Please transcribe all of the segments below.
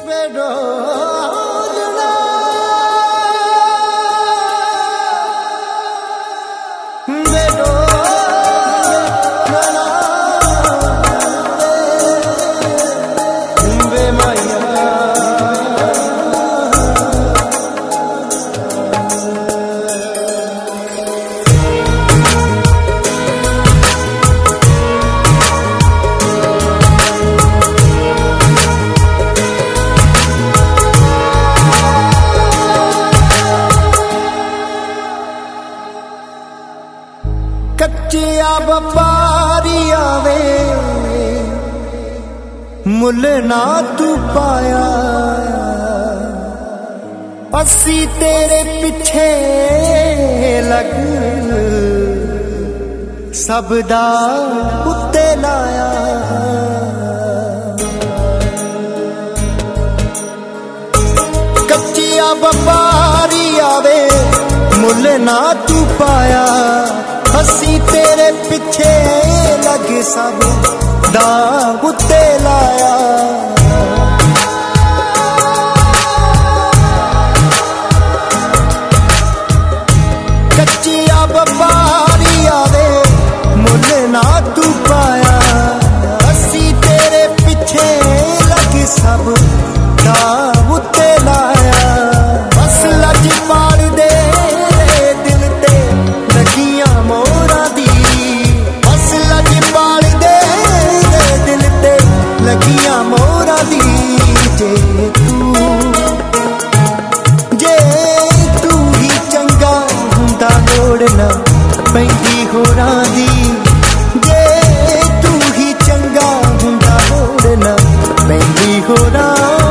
कच्चिया व्यापारी आवे मुल ना तू पाया, असी तेरे पिछे लग सबदा उत्ते लाया। कच्चिया व्यापारी आवे मुल ना तू पाया, असी तेरे पिछे लग सब दा उत्ते लाया। कच्चिया व्यापारी आवे मुल ना तू पाया, असी तेरे पिछे लग सब दा उत्ते लाया। बस लज पाल दे दिल ते लगियां मोरा दी, बस लज पाल दे दिल ते लगियां मोरा दी। जे तू ही चंगा हुंदा लोड़ ना पैंदी होरां दी, जे तू ही चंगा हुंदा लोड़ ना पैंदी होरां।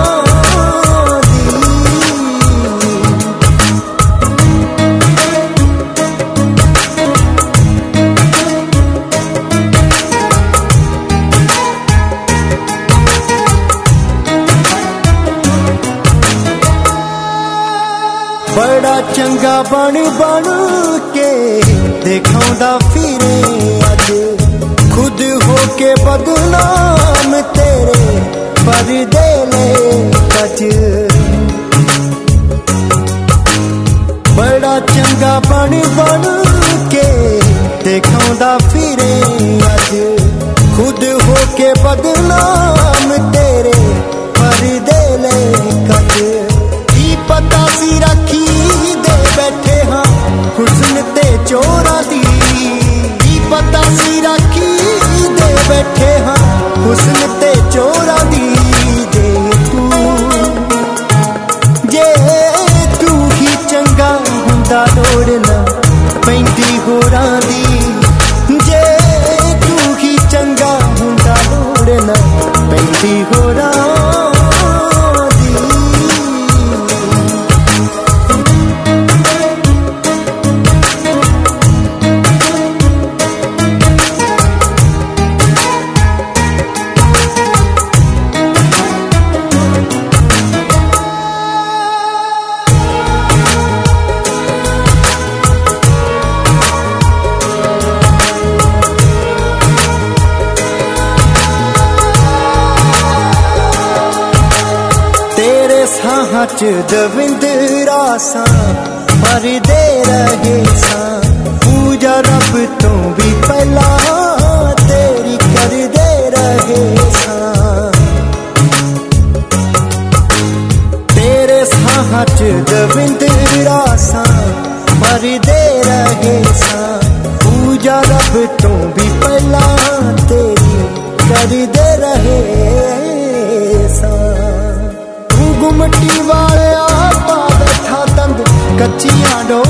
बड़ा चंगा बन बन के दिखाउंदा फिरे अज, खुद होके बदनाम तेरे परदे ले कज। बड़ा चंगा बन बन के दिखाउंदा फिरे अज, खुद होके बदनाम तेरे परदे ले कज। की पता सी रखी दे बैठे हाँ हुस्न ते चोरा दी, की पता सी रखी दे बैठे हाँ हुस्न ते चोरा दी। जे तू ही चंगा हुंदा लोड़ ना पैंदी होरां दी, जे तू ही चंगा हुंदा लोड़ ना पैंदी होरां। साहां च दविंदरा सा भरदे रहे सा, पूजा रब तो भी पहला तेरी करदे रहे सा। तेरे साहां च दविंदरा सा भरदे रहे सा, पूजा रब तो भी पहला तेरी करदे रहे सा। गुमटी वाले पा बैठा तंद कच्चियां डो